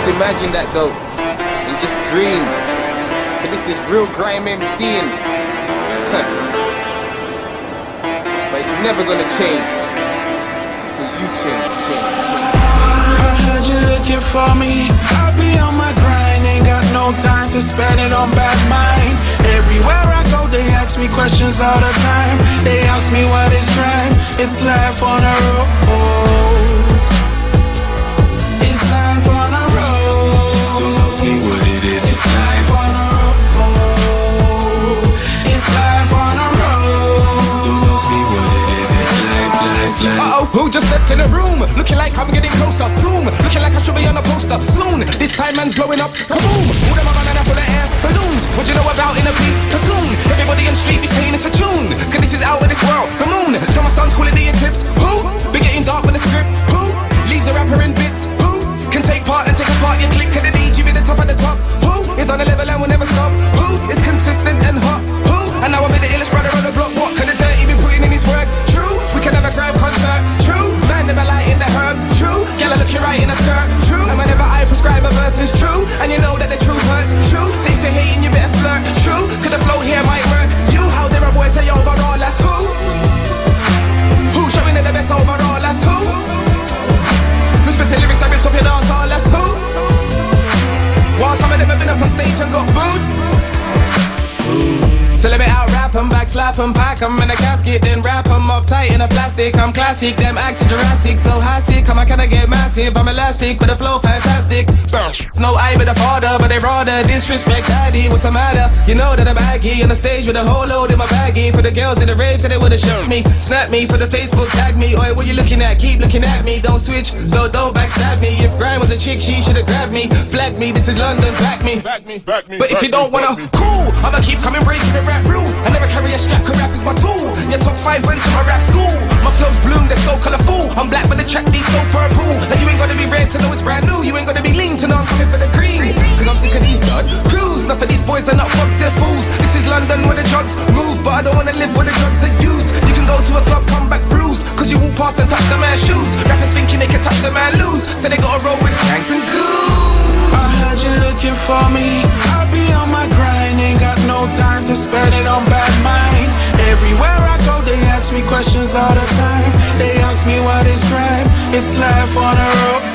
Just imagine that though, and just dream. Cause this is real grime MCing. But it's never gonna change until you change. I heard you looking for me. I'll be on my grind, ain't got no time to spend it on bad mind. Everywhere I go, they ask me questions all the time. They ask me what is crime. It's life on a road. It's life on a road. Don't ask me what it is. It's life on a road. It's life on a road. Don't ask me what it is. It's life. Uh-oh, who just stepped in the room? Looking like I'm getting closer. Zoom, looking like I should be on a poster. Soon, this time man's blowing up. Kaboom, who them a banana full of air balloons? What you know about in a piece cartoon? Everybody in the street be saying it's a tune. Cause this is out of this world, the moon. Tell my sons call it the eclipse. Who? Be getting dark with the script. Who? Leaves a rapper in bits. Who? Can take part and take apart your click. Can the DJ be the top of the top? Who? Is on the level and will never stop? Who? Is consistent and hot? Who? And now I'm in the illest brother on the block. What could the dirty be putting in his work? True, we can have a crime concert. True, man never lie in the herb. True, girl I look you right in the skirt. True, and whenever I prescribe a verse is true, and you know that the truth hurts. True, so if you're hating you better flirt. True, cause the flow here might work. You, how dare a boy say overall, that's who? Who showing it the best overall, that's who? Who's spitting lyrics I ripped up your dance hall, that's who? While some of them have been up on stage and got booed. So let me out rap 'em, back slap 'em, pack 'em in a casket, then wrap 'em up tight in a plastic. I'm classic, them acting Jurassic, so high sick, come on, can I get massive? I'm elastic with a flow fantastic. No I with a father, but they rather disrespect daddy. What's the matter? You know that I'm aggy on the stage with a whole load in my baggie. For the girls in the rave, cause they would've shot me. Snap me for the Facebook, tag me. Oi, what you looking at? Keep looking at me. Don't switch, though, don't backstab me. If Grime was a chick, she should've grabbed me. Flag me, this is London, back me. But if you don't wanna, cool, I'ma keep coming breaking the rap rules. I never carry a strap, cause rap is my tool. Your top 5 went to my rap school. My flow's bloom, they're so colourful. I'm black but the track be so purple. Like you ain't gotta be red to know it's brand new. You ain't gotta be lean to know I'm coming for the green. Cause I'm sick of these blood crews. Enough of these boys are not fucks, they're fools. This is London where the drugs move, but I don't wanna live where the drugs are used. You can go to a club, come back bruised, cause you walk past and touch the man's shoes. Rappers thinking they can touch the man lose, so they gotta roll with gangs and goons. I heard you looking for me. I'll be on my grind, ain't got no time to spend it on bad mind. Everywhere I go, they ask me questions all the time. They ask me what is crime. It's life on a road.